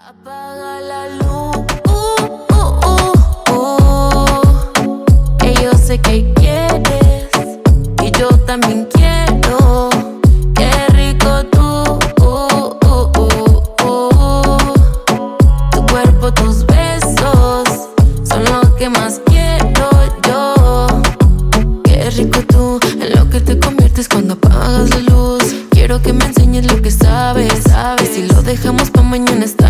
Apaga la luz, que yo sé que quieres y yo también quiero. Qué rico tú, tu cuerpo, tus besos son lo que más quiero yo. Qué rico tú, en lo que te conviertes cuando apagas la luz. Quiero que me enseñes lo que sabes, y si lo dejamos pa' mañana está